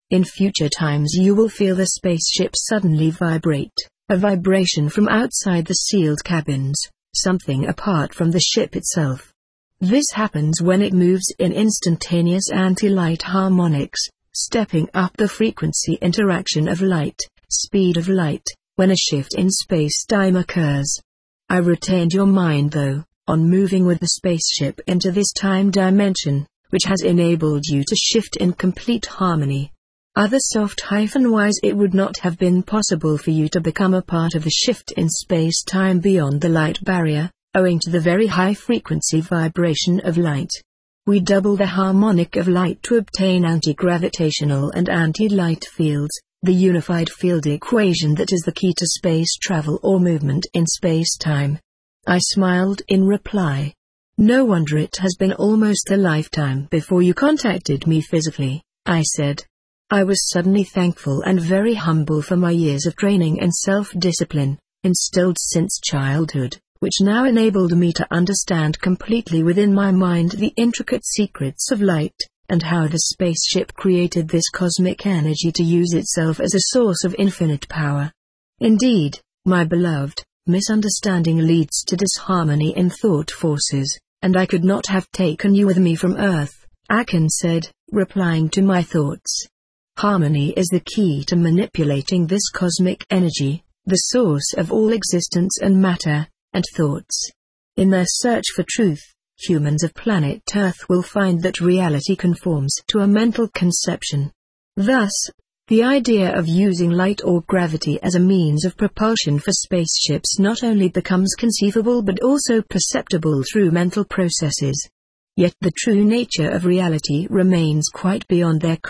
In future times you will feel the spaceship suddenly vibrate, a vibration from outside the sealed cabins, something apart from the ship itself. This happens when it moves in instantaneous anti-light harmonics, stepping up the frequency interaction of light, speed of light, when a shift in space-time occurs. I retained your mind though, on moving with the spaceship into this time dimension, which has enabled you to shift in complete harmony. Other soft-wise it would not have been possible for you to become a part of the shift in space-time beyond the light barrier, owing to the very high-frequency vibration of light. We double the harmonic of light to obtain anti-gravitational and anti-light fields, the unified field equation that is the key to space travel or movement in space-time. I smiled in reply. No wonder it has been almost a lifetime before you contacted me physically, I said. I was suddenly thankful and very humble for my years of training and self-discipline, instilled since childhood, which now enabled me to understand completely within my mind the intricate secrets of light, and how the spaceship created this cosmic energy to use itself as a source of infinite power. Indeed, my beloved, misunderstanding leads to disharmony in thought forces, and I could not have taken you with me from Earth, Akin said, replying to my thoughts. Harmony is the key to manipulating this cosmic energy, the source of all existence and matter, and thoughts. In their search for truth, humans of planet Earth will find that reality conforms to a mental conception. Thus, the idea of using light or gravity as a means of propulsion for spaceships not only becomes conceivable but also perceptible through mental processes. Yet the true nature of reality remains quite beyond their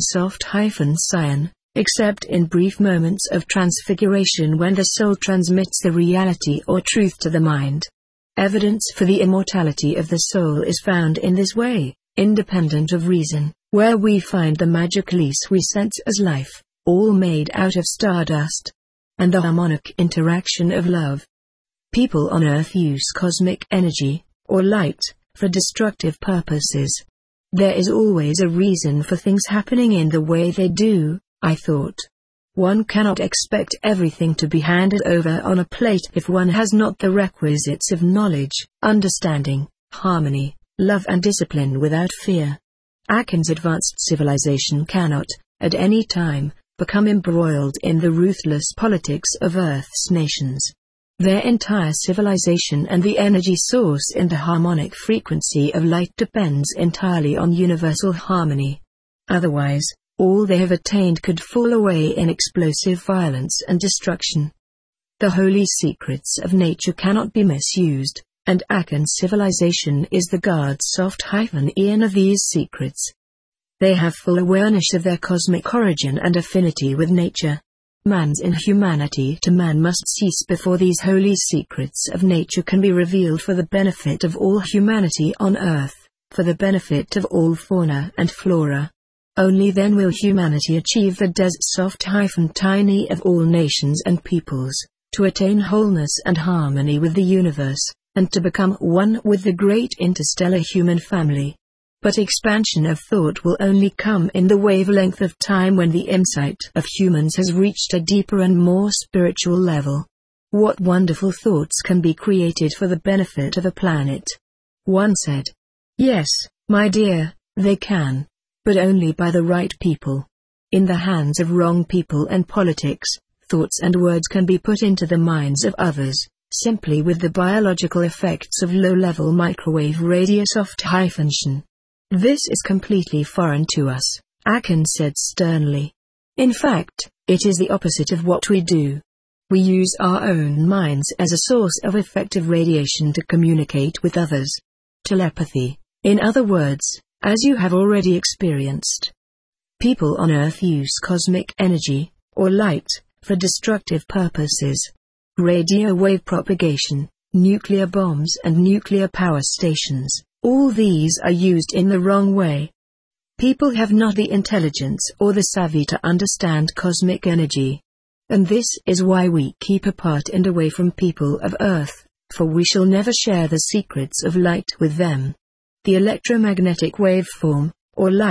comprehension, except in brief moments of transfiguration when the soul transmits the reality or truth to the mind. Evidence for the immortality of the soul is found in this way, independent of reason, where we find the magic lease we sense as life, all made out of stardust, and the harmonic interaction of love. People on Earth use cosmic energy, or light, for destructive purposes. There is always a reason for things happening in the way they do, I thought. One cannot expect everything to be handed over on a plate if one has not the requisites of knowledge, understanding, harmony, love and discipline without fear. Akin's advanced civilization cannot, at any time, become embroiled in the ruthless politics of Earth's nations. Their entire civilization and the energy source in the harmonic frequency of light depends entirely on universal harmony. Otherwise, all they have attained could fall away in explosive violence and destruction. The holy secrets of nature cannot be misused, and Akin's civilization is the guard-soft-eon of these secrets. They have full awareness of their cosmic origin and affinity with nature. Man's inhumanity to man must cease before these holy secrets of nature can be revealed for the benefit of all humanity on Earth, for the benefit of all fauna and flora. Only then will humanity achieve the des-soft-tiny of all nations and peoples, to attain wholeness and harmony with the universe, and to become one with the great interstellar human family. But expansion of thought will only come in the wavelength of time when the insight of humans has reached a deeper and more spiritual level. What wonderful thoughts can be created for the benefit of a planet? One said. Yes, my dear, they can. But only by the right people. In the hands of wrong people and politics, thoughts and words can be put into the minds of others, simply with the biological effects of low-level microwave radio soft-function. This is completely foreign to us, Akin said sternly. In fact, it is the opposite of what we do. We use our own minds as a source of effective radiation to communicate with others. Telepathy, in other words, as you have already experienced. People on Earth use cosmic energy, or light, for destructive purposes. Radio wave propagation, nuclear bombs and nuclear power stations, all these are used in the wrong way. People have not the intelligence or the savvy to understand cosmic energy. And this is why we keep apart and away from people of Earth, for we shall never share the secrets of light with them. The electromagnetic waveform, or light,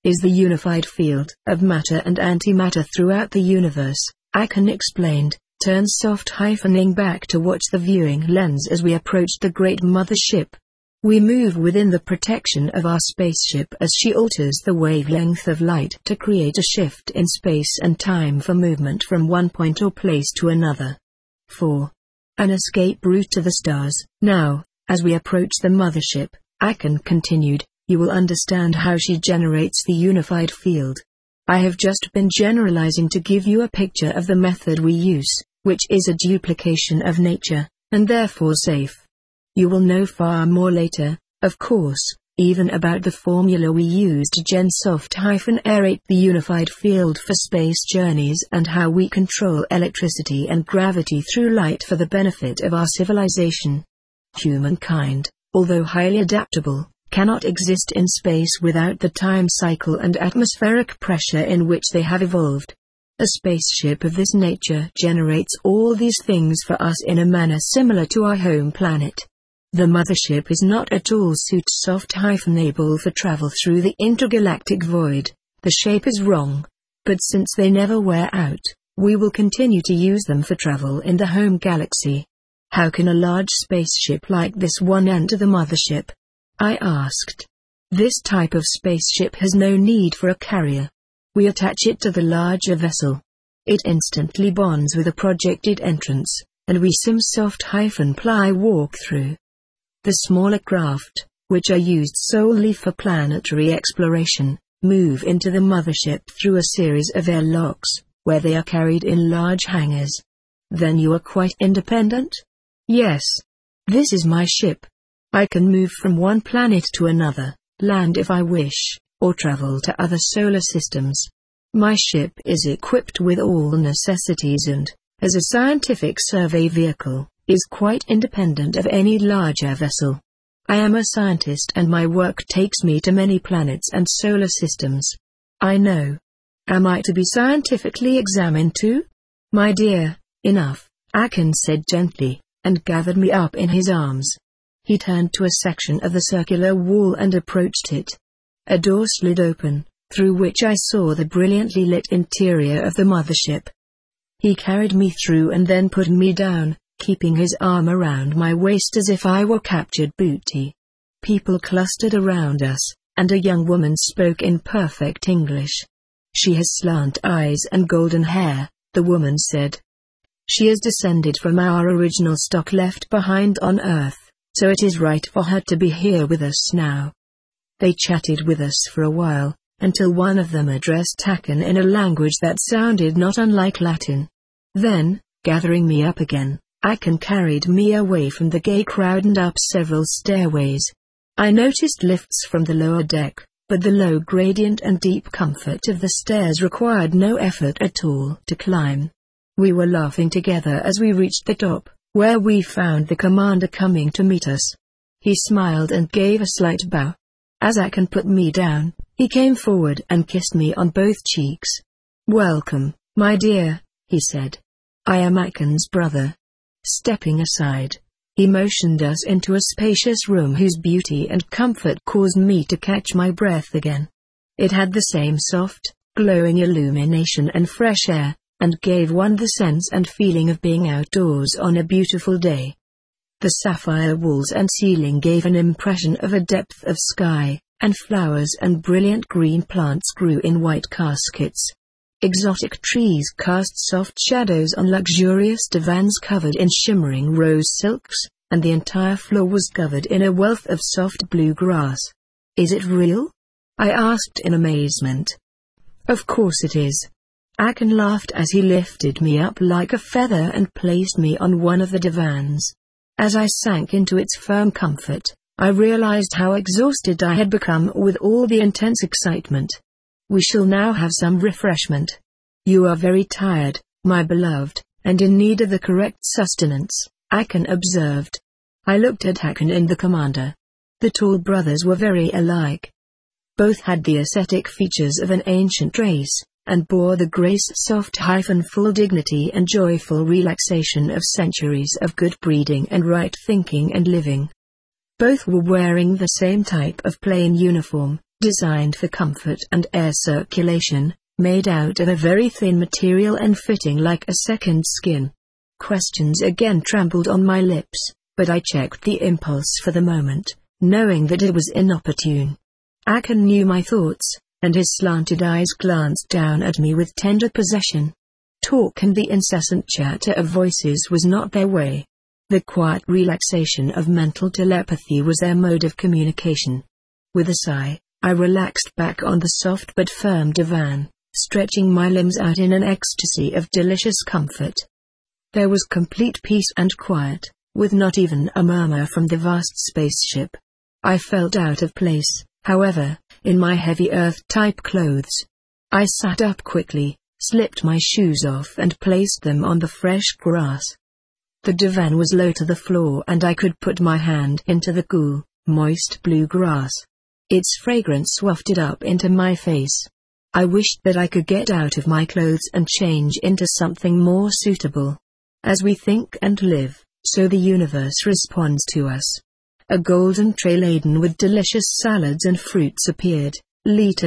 is the unified field of matter and antimatter throughout the universe, Akan explained, turned soft-ing back to watch the viewing lens as we approached the great mothership. We move within the protection of our spaceship as she alters the wavelength of light to create a shift in space and time for movement from one point or place to another. 4. An escape route to the stars. Now, as we approach the mothership, Akan continued, you will understand how she generates the unified field. I have just been generalizing to give you a picture of the method we use, which is a duplication of nature, and therefore safe. You will know far more later, of course, even about the formula we use to gen-soft-aerate the unified field for space journeys and how we control electricity and gravity through light for the benefit of our civilization. Humankind, although highly adaptable, cannot exist in space without the time cycle and atmospheric pressure in which they have evolved. A spaceship of this nature generates all these things for us in a manner similar to our home planet. The mothership is not at all soft-able for travel through the intergalactic void. The shape is wrong. But since they never wear out, we will continue to use them for travel in the home galaxy. How can a large spaceship like this one enter the mothership? I asked. This type of spaceship has no need for a carrier. We attach it to the larger vessel. It instantly bonds with a projected entrance, and we sim-soft-ply walk through. The smaller craft, which are used solely for planetary exploration, move into the mothership through a series of airlocks, where they are carried in large hangars. Then you are quite independent? Yes. This is my ship. I can move from one planet to another, land if I wish, or travel to other solar systems. My ship is equipped with all necessities and, as a scientific survey vehicle, is quite independent of any larger vessel. I am a scientist and my work takes me to many planets and solar systems. I know. Am I to be scientifically examined too? My dear, enough, Akan said gently, and gathered me up in his arms. He turned to a section of the circular wall and approached it. A door slid open, through which I saw the brilliantly lit interior of the mothership. He carried me through and then put me down, keeping his arm around my waist as if I were captured booty. People clustered around us, and a young woman spoke in perfect English. She has slant eyes and golden hair, the woman said. She is descended from our original stock left behind on Earth, so it is right for her to be here with us now. They chatted with us for a while, until one of them addressed Akan in a language that sounded not unlike Latin. Then, gathering me up again, Akan carried me away from the gay crowd and up several stairways. I noticed lifts from the lower deck, but the low gradient and deep comfort of the stairs required no effort at all to climb. We were laughing together as we reached the top, where we found the commander coming to meet us. He smiled and gave a slight bow. As Akan put me down, he came forward and kissed me on both cheeks. Welcome, my dear, he said. I am Akan's brother. Stepping aside, he motioned us into a spacious room whose beauty and comfort caused me to catch my breath again. It had the same soft, glowing illumination and fresh air, and gave one the sense and feeling of being outdoors on a beautiful day. The sapphire walls and ceiling gave an impression of a depth of sky, and flowers and brilliant green plants grew in white caskets. Exotic trees cast soft shadows on luxurious divans covered in shimmering rose silks, and the entire floor was covered in a wealth of soft blue grass. Is it real? I asked in amazement. Of course it is. Akan laughed as he lifted me up like a feather and placed me on one of the divans. As I sank into its firm comfort, I realized how exhausted I had become with all the intense excitement. We shall now have some refreshment. You are very tired, my beloved, and in need of the correct sustenance, Akan observed. I looked at Akan and the commander. The tall brothers were very alike. Both had the ascetic features of an ancient race, and bore the grace, soft-full dignity and joyful relaxation of centuries of good breeding and right thinking and living. Both were wearing the same type of plain uniform, designed for comfort and air circulation, made out of a very thin material and fitting like a second skin. Questions again trembled on my lips, but I checked the impulse for the moment, knowing that it was inopportune. Aken knew my thoughts, and his slanted eyes glanced down at me with tender possession. Talk and the incessant chatter of voices was not their way. The quiet relaxation of mental telepathy was their mode of communication. With a sigh, I relaxed back on the soft but firm divan, stretching my limbs out in an ecstasy of delicious comfort. There was complete peace and quiet, with not even a murmur from the vast spaceship. I felt out of place, however, in my heavy Earth-type clothes. I sat up quickly, slipped my shoes off and placed them on the fresh grass. The divan was low to the floor and I could put my hand into the cool, moist blue grass. Its fragrance wafted up into my face. I wished that I could get out of my clothes and change into something more suitable. As we think and live, so the universe responds to us. A golden tray laden with delicious salads and fruits appeared, Lita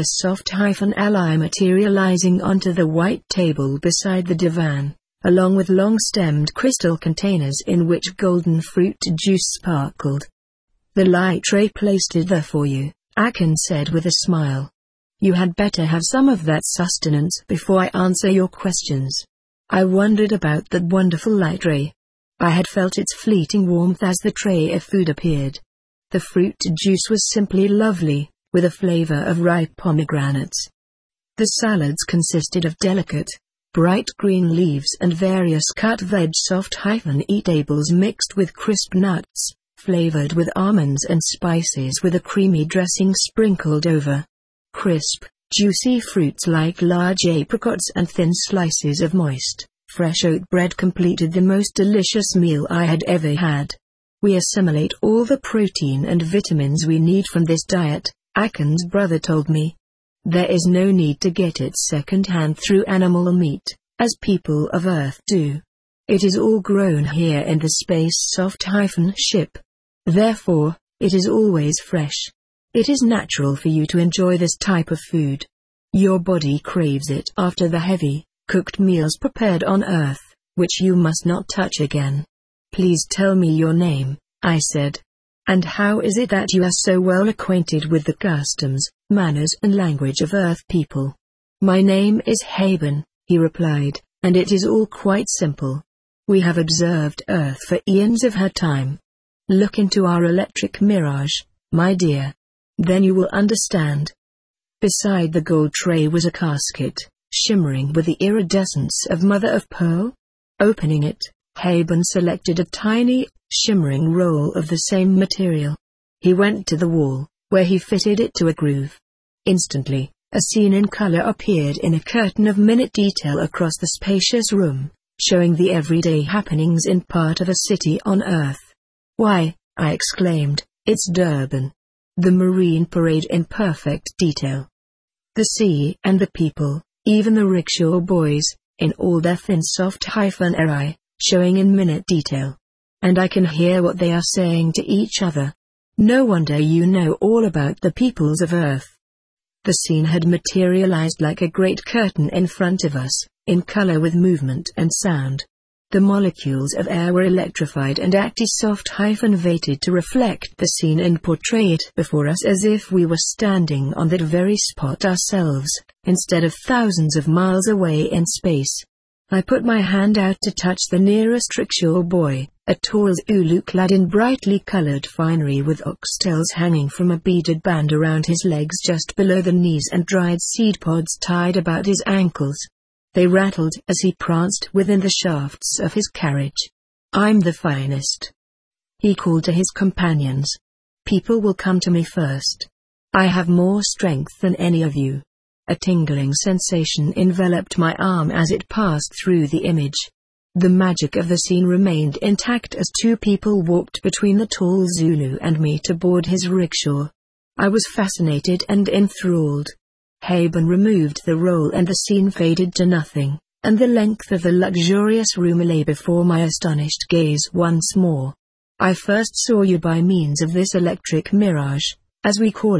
soft-li materializing onto the white table beside the divan, along with long-stemmed crystal containers in which golden fruit juice sparkled. The light tray placed it there for you, Aken said with a smile. You had better have some of that sustenance before I answer your questions. I wondered about that wonderful light tray. I had felt its fleeting warmth as the tray of food appeared. The fruit juice was simply lovely, with a flavor of ripe pomegranates. The salads consisted of delicate, bright green leaves and various cut veg soft-eatables mixed with crisp nuts, flavored with almonds and spices with a creamy dressing sprinkled over. Crisp, juicy fruits like large apricots and thin slices of moist, fresh oat bread completed the most delicious meal I had ever had. We assimilate all the protein and vitamins we need from this diet, Aken's brother told me. There is no need to get it second-hand through animal meat, as people of Earth do. It is all grown here in the space soft-ship. Therefore, it is always fresh. It is natural for you to enjoy this type of food. Your body craves it after the heavy, cooked meals prepared on Earth, which you must not touch again. Please tell me your name, I said. And how is it that you are so well acquainted with the customs, manners and language of Earth people? My name is Haben, he replied, and it is all quite simple. We have observed Earth for eons of her time. Look into our electric mirage, my dear. Then you will understand. Beside the gold tray was a casket, shimmering with the iridescence of mother-of-pearl. Opening it, Haben selected a tiny, shimmering roll of the same material. He went to the wall, where he fitted it to a groove. Instantly, a scene in color appeared in a curtain of minute detail across the spacious room, showing the everyday happenings in part of a city on Earth. Why, I exclaimed, it's Durban. The marine parade in perfect detail. The sea and the people, even the rickshaw boys, in all their thin soft-eri, showing in minute detail. And I can hear what they are saying to each other. No wonder you know all about the peoples of Earth. The scene had materialized like a great curtain in front of us, in color with movement and sound. The molecules of air were electrified and acti-soft-weighted to reflect the scene and portray it before us as if we were standing on that very spot ourselves, instead of thousands of miles away in space. I put my hand out to touch the nearest rickshaw boy, a tall Zulu clad in brightly colored finery with oxtails hanging from a beaded band around his legs just below the knees and dried seed pods tied about his ankles. They rattled as he pranced within the shafts of his carriage. I'm the finest, he called to his companions. People will come to me first. I have more strength than any of you. A tingling sensation enveloped my arm as it passed through the image. The magic of the scene remained intact as two people walked between the tall Zulu and me to board his rickshaw. I was fascinated and enthralled. Haben removed the roll and the scene faded to nothing, and the length of the luxurious room lay before my astonished gaze once more. I first saw you by means of this electric mirage, as we call it,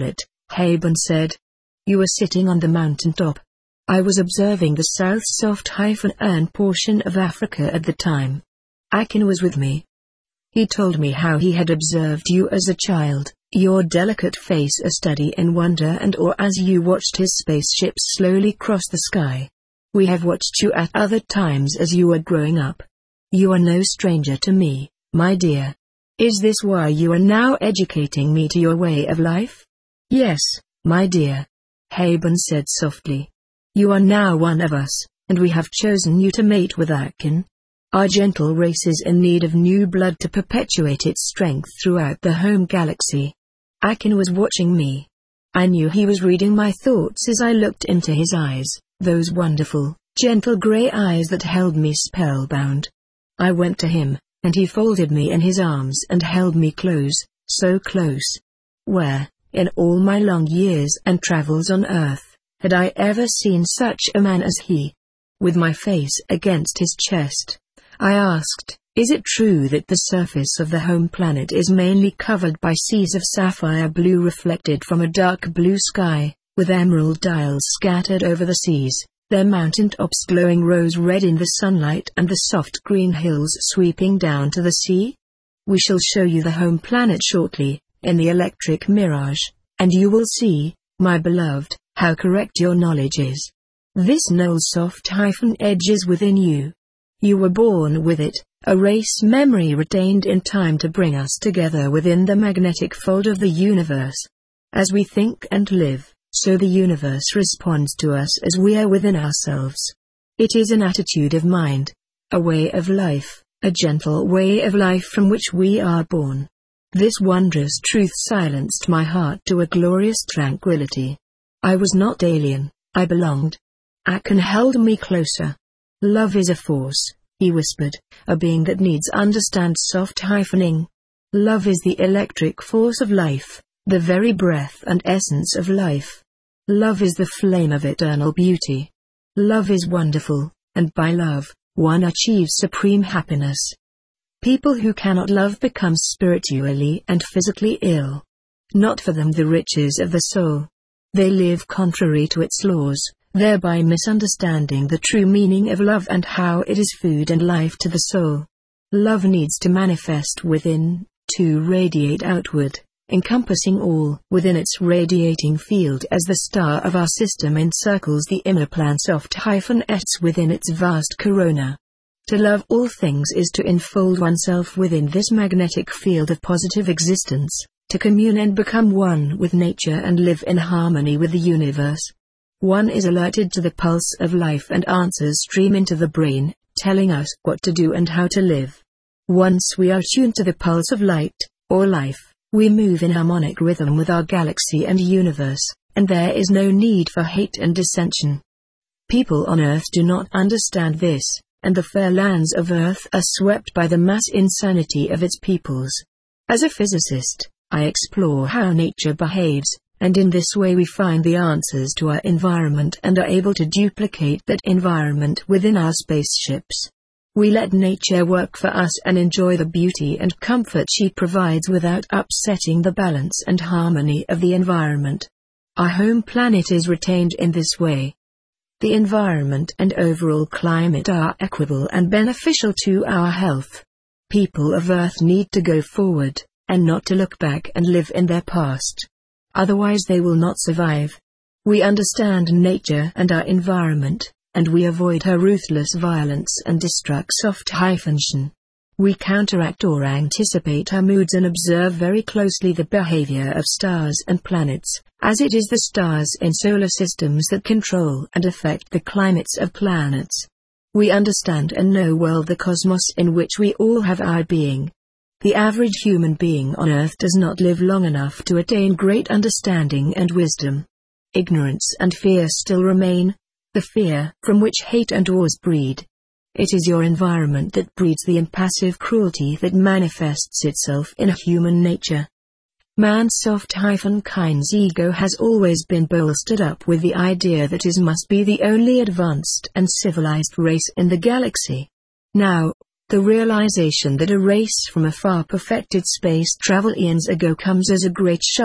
Haben said. You were sitting on the mountaintop. I was observing the South Soft-Ern portion of Africa at the time. Akin was with me. He told me how he had observed you as a child, your delicate face a study in wonder and awe as you watched his spaceships slowly cross the sky. We have watched you at other times as you were growing up. You are no stranger to me, my dear. Is this why you are now educating me to your way of life? Yes, my dear. Haben said softly. You are now one of us, and we have chosen you to mate with Akin. Our gentle race is in need of new blood to perpetuate its strength throughout the home galaxy. Akin was watching me. I knew he was reading my thoughts as I looked into his eyes, those wonderful, gentle grey eyes that held me spellbound. I went to him, and he folded me in his arms and held me close, so close. Where, in all my long years and travels on Earth, had I ever seen such a man as he? With my face against his chest, I asked, is it true that the surface of the home planet is mainly covered by seas of sapphire blue reflected from a dark blue sky, with emerald dials scattered over the seas, their mountain tops glowing rose red in the sunlight and the soft green hills sweeping down to the sea? We shall show you the home planet shortly, in the electric mirage, and you will see, my beloved, how correct your knowledge is. This Null Soft-Edge is within you. You were born with it, a race memory retained in time to bring us together within the magnetic fold of the universe. As we think and live, so the universe responds to us as we are within ourselves. It is an attitude of mind, a way of life, a gentle way of life from which we are born. This wondrous truth silenced my heart to a glorious tranquility. I was not alien, I belonged. Akin held me closer. Love is a force, he whispered, a being that needs understand soft-ing. Love is the electric force of life, the very breath and essence of life. Love is the flame of eternal beauty. Love is wonderful, and by love, one achieves supreme happiness. People who cannot love become spiritually and physically ill. Not for them the riches of the soul. They live contrary to its laws, thereby misunderstanding the true meaning of love and how it is food and life to the soul. Love needs to manifest within, to radiate outward, encompassing all within its radiating field as the star of our system encircles the inner plan Soft-S within its vast corona. To love all things is to enfold oneself within this magnetic field of positive existence, to commune and become one with nature and live in harmony with the universe. One is alerted to the pulse of life and answers stream into the brain, telling us what to do and how to live. Once we are tuned to the pulse of light, or life, we move in harmonic rhythm with our galaxy and universe, and there is no need for hate and dissension. People on Earth do not understand this, and the fair lands of Earth are swept by the mass insanity of its peoples. As a physicist, I explore how nature behaves, and in this way we find the answers to our environment and are able to duplicate that environment within our spaceships. We let nature work for us and enjoy the beauty and comfort she provides without upsetting the balance and harmony of the environment. Our home planet is retained in this way. The environment and overall climate are equable and beneficial to our health. People of Earth need to go forward, and not to look back and live in their past. Otherwise they will not survive. We understand nature and our environment, and we avoid her ruthless violence and destruct Soft-function. We counteract or anticipate her moods and observe very closely the behavior of stars and planets, as it is the stars in solar systems that control and affect the climates of planets. We understand and know well the cosmos in which we all have our being. The average human being on Earth does not live long enough to attain great understanding and wisdom. Ignorance and fear still remain, the fear from which hate and wars breed. It is your environment that breeds the impassive cruelty that manifests itself in human nature. Man's Soft-kind's ego has always been bolstered up with the idea that his must be the only advanced and civilized race in the galaxy. Now, the realization that a race from a far perfected space travel eons ago comes as a great shock,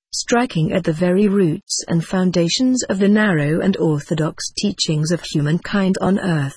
striking at the very roots and foundations of the narrow and orthodox teachings of humankind on Earth.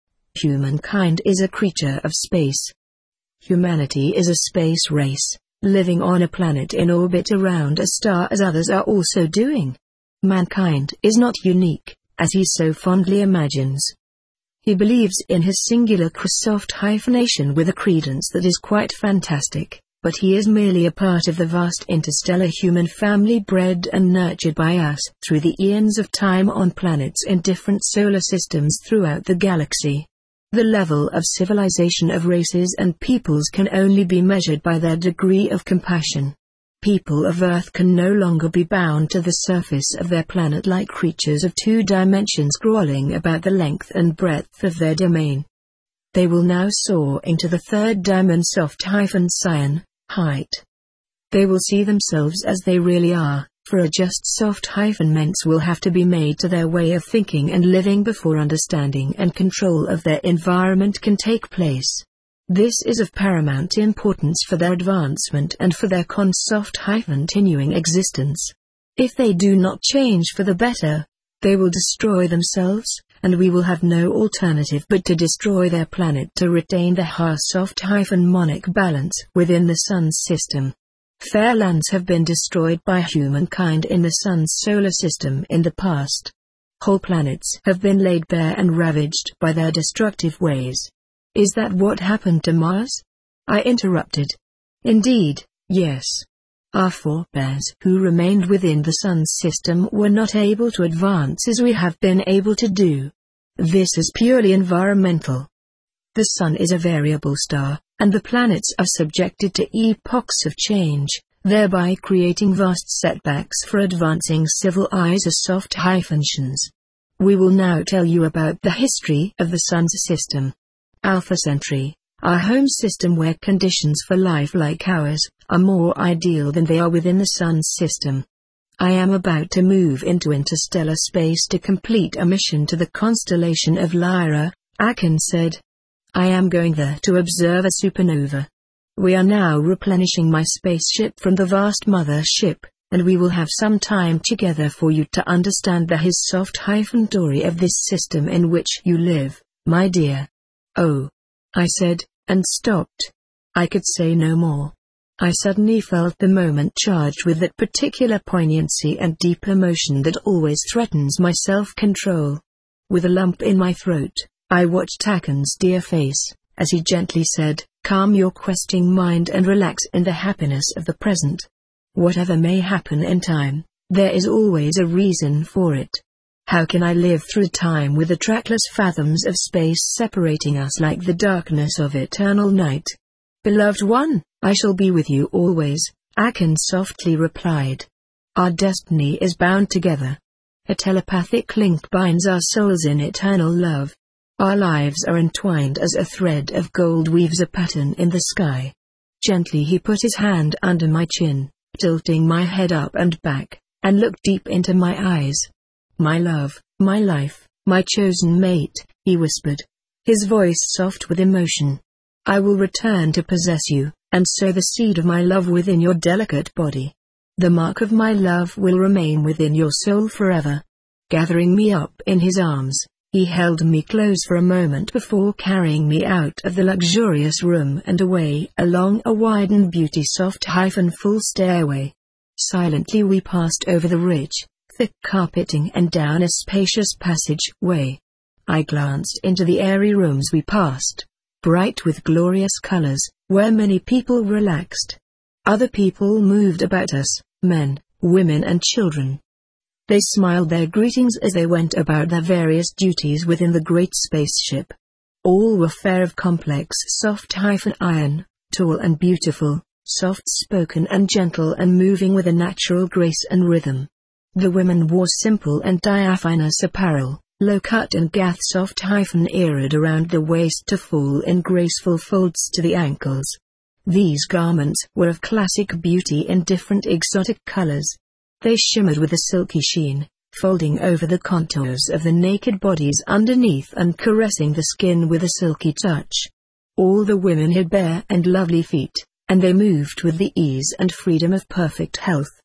Humankind is a creature of space. Humanity is a space race, living on a planet in orbit around a star as others are also doing. Mankind is not unique, as he so fondly imagines. He believes in his singular Chrysoft hyphenation with a credence that is quite fantastic, but he is merely a part of the vast interstellar human family bred and nurtured by us through the eons of time on planets in different solar systems throughout the galaxy. The level of civilization of races and peoples can only be measured by their degree of compassion. People of Earth can no longer be bound to the surface of their planet like creatures of two dimensions crawling about the length and breadth of their domain. They will now soar into the third dimension soft-cyan, height. They will see themselves as they really are, for a just soft-ments will have to be made to their way of thinking and living before understanding and control of their environment can take place. This is of paramount importance for their advancement and for their continuing existence. If they do not change for the better, they will destroy themselves, and we will have no alternative but to destroy their planet to retain the soft-monic balance within the Sun's system. Fair lands have been destroyed by humankind in the Sun's solar system in the past. Whole planets have been laid bare and ravaged by their destructive ways. Is that what happened to Mars? I interrupted. Indeed, yes. Our forebears who remained within the Sun's system were not able to advance as we have been able to do. This is purely environmental. The Sun is a variable star, and the planets are subjected to epochs of change, thereby creating vast setbacks for advancing civilized soft-functions. We will now tell you about the history of the Sun's system. Alpha Centauri, our home system where conditions for life like ours are more ideal than they are within the Sun's system. I am about to move into interstellar space to complete a mission to the constellation of Lyra, Akin said. I am going there to observe a supernova. We are now replenishing my spaceship from the vast mother ship, and we will have some time together for you to understand the soft-story of this system in which you live, my dear. Oh, I said, and stopped. I could say no more. I suddenly felt the moment charged with that particular poignancy and deep emotion that always threatens my self-control. With a lump in my throat, I watched Akin's dear face, as he gently said, calm your questing mind and relax in the happiness of the present. Whatever may happen in time, there is always a reason for it. How can I live through time with the trackless fathoms of space separating us like the darkness of eternal night? Beloved one, I shall be with you always, Akin softly replied. Our destiny is bound together. A telepathic link binds our souls in eternal love. Our lives are entwined as a thread of gold weaves a pattern in the sky. Gently he put his hand under my chin, tilting my head up and back, and looked deep into my eyes. My love, my life, my chosen mate, he whispered, his voice soft with emotion. I will return to possess you, and sow the seed of my love within your delicate body. The mark of my love will remain within your soul forever. Gathering me up in his arms, he held me close for a moment before carrying me out of the luxurious room and away along a wide and beauty-full stairway. Silently we passed over the rich, thick carpeting and down a spacious passage-way. I glanced into the airy rooms we passed, bright with glorious colors, where many people relaxed. Other people moved about us, men, women and children. They smiled their greetings as they went about their various duties within the great spaceship. All were fair of complex soft-iron, tall and beautiful, soft-spoken and gentle and moving with a natural grace and rhythm. The women wore simple and diaphanous apparel, low-cut and gath soft-eared around the waist to fall in graceful folds to the ankles. These garments were of classic beauty in different exotic colors. They shimmered with a silky sheen, folding over the contours of the naked bodies underneath and caressing the skin with a silky touch. All the women had bare and lovely feet, and they moved with the ease and freedom of perfect health.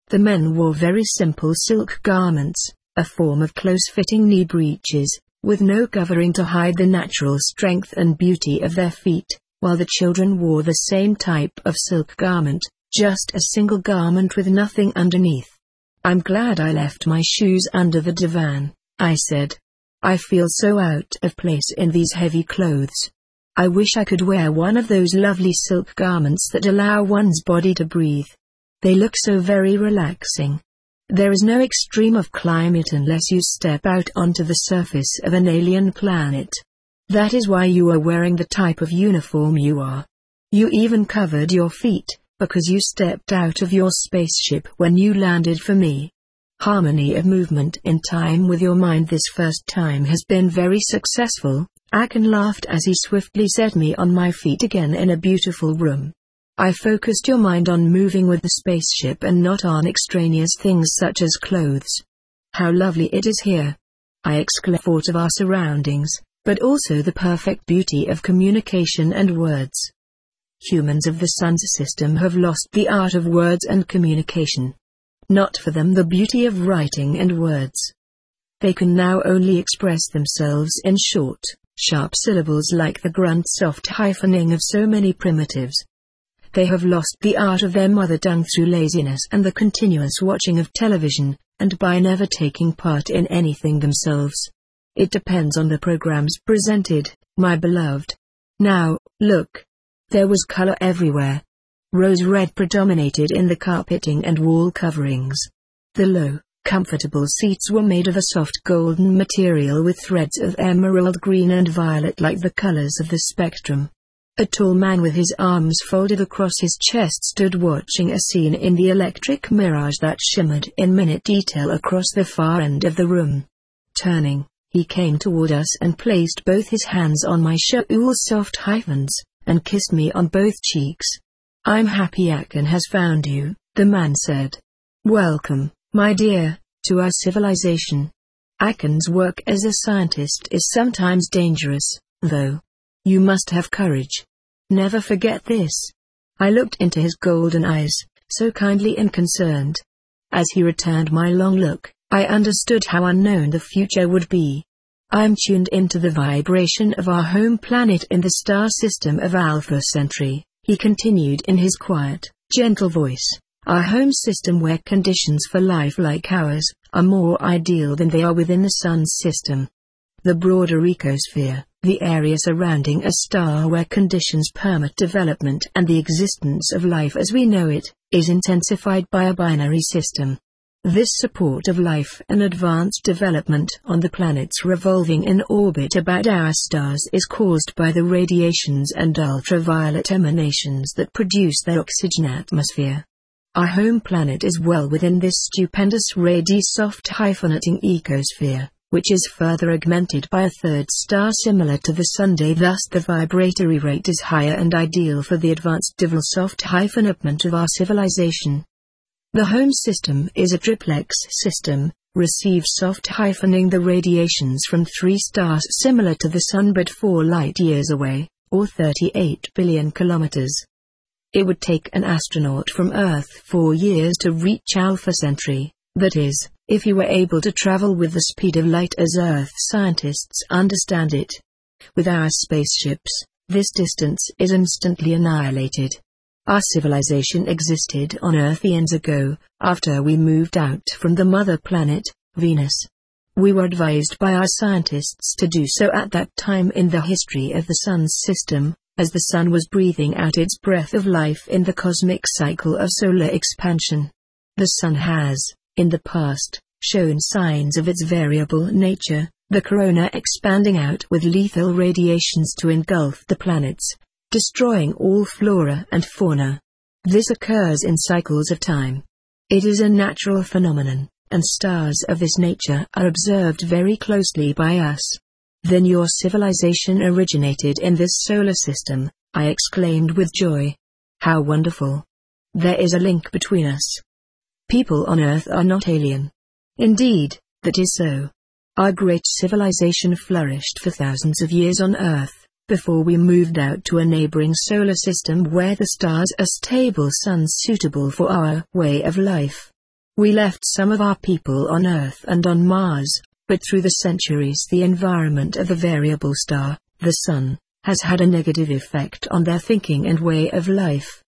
The men wore very simple silk garments, a form of close-fitting knee breeches, with no covering to hide the natural strength and beauty of their feet, while the children wore the same type of silk garment, just a single garment with nothing underneath. "I'm glad I left my shoes under the divan," I said. "I feel so out of place in these heavy clothes. I wish I could wear one of those lovely silk garments that allow one's body to breathe. They look so very relaxing. There is no extreme of climate unless you step out onto the surface of an alien planet. That is why you are wearing the type of uniform you are. You even covered your feet, because you stepped out of your spaceship when you landed for me. Harmony of movement in time with your mind this first time has been very successful." Akin laughed as he swiftly set me on my feet again in a beautiful room. "I focused your mind on moving with the spaceship and not on extraneous things such as clothes. How lovely it is here!" I exclaimed. Thought of our surroundings, but also the perfect beauty of communication and words. Humans of the Sun's system have lost the art of words and communication. Not for them the beauty of writing and words. They can now only express themselves in short, sharp syllables like the grunt soft hyphening of so many primitives. They have lost the art of their mother tongue through laziness and the continuous watching of television, and by never taking part in anything themselves. It depends on the programs presented, my beloved. Now, look. There was color everywhere. Rose red predominated in the carpeting and wall coverings. The low, comfortable seats were made of a soft golden material with threads of emerald green and violet like the colors of the spectrum. A tall man with his arms folded across his chest stood watching a scene in the electric mirage that shimmered in minute detail across the far end of the room. Turning, he came toward us and placed both his hands on my Shaul soft hyphens, and kissed me on both cheeks. "I'm happy Akin has found you," the man said. "Welcome, my dear, to our civilization. Akin's work as a scientist is sometimes dangerous, though. You must have courage. Never forget this." I looked into his golden eyes, so kindly and concerned. As he returned my long look, I understood how unknown the future would be. "I'm tuned into the vibration of our home planet in the star system of Alpha Centauri," he continued in his quiet, gentle voice. "Our home system where conditions for life like ours are more ideal than they are within the Sun's system. The broader ecosphere, the area surrounding a star where conditions permit development and the existence of life as we know it, is intensified by a binary system. This support of life and advanced development on the planets revolving in orbit about our stars is caused by the radiations and ultraviolet emanations that produce their oxygen atmosphere. Our home planet is well within this stupendous soft hyphenating ecosphere, which is further augmented by a third star similar to the Sunday. Thus the vibratory rate is higher and ideal for the advanced soft hyphenament of our civilization. The home system is a triplex system, receives soft hyphening the radiations from 3 stars similar to the Sun but 4 light-years away, or 38 billion kilometers. It would take an astronaut from Earth 4 years to reach Alpha Centauri, that is, if he were able to travel with the speed of light as Earth scientists understand it. With our spaceships, this distance is instantly annihilated. Our civilization existed on Earth eons ago, after we moved out from the mother planet, Venus. We were advised by our scientists to do so at that time in the history of the Sun's system, as the Sun was breathing out its breath of life in the cosmic cycle of solar expansion. The Sun has, in the past, shown signs of its variable nature, the corona expanding out with lethal radiations to engulf the planets, destroying all flora and fauna. This occurs in cycles of time. It is a natural phenomenon, and stars of this nature are observed very closely by us. "Then your civilization originated in this solar system," I exclaimed with joy. "How wonderful! There is a link between us. People on Earth are not alien." "Indeed, that is so. Our great civilization flourished for thousands of years on Earth, before we moved out to a neighboring solar system where the stars are stable suns suitable for our way of life. We left some of our people on Earth and on Mars, but through the centuries the environment of the variable star, the Sun, has had a negative effect on their thinking and way of life.